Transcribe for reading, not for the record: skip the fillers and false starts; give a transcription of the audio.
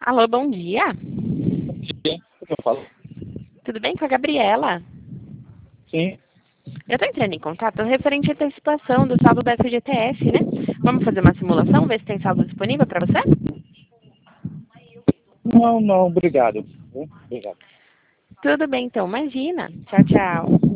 Alô, bom dia. Dia, o que eu falo? Tudo bem com a Gabriela? Sim. Eu estou entrando em contato referente à antecipação do saldo da FGTS, né? Vamos fazer uma simulação, ver se tem saldo disponível para você? Não, obrigado. Obrigado. Tudo bem, então. Imagina. Tchau, tchau.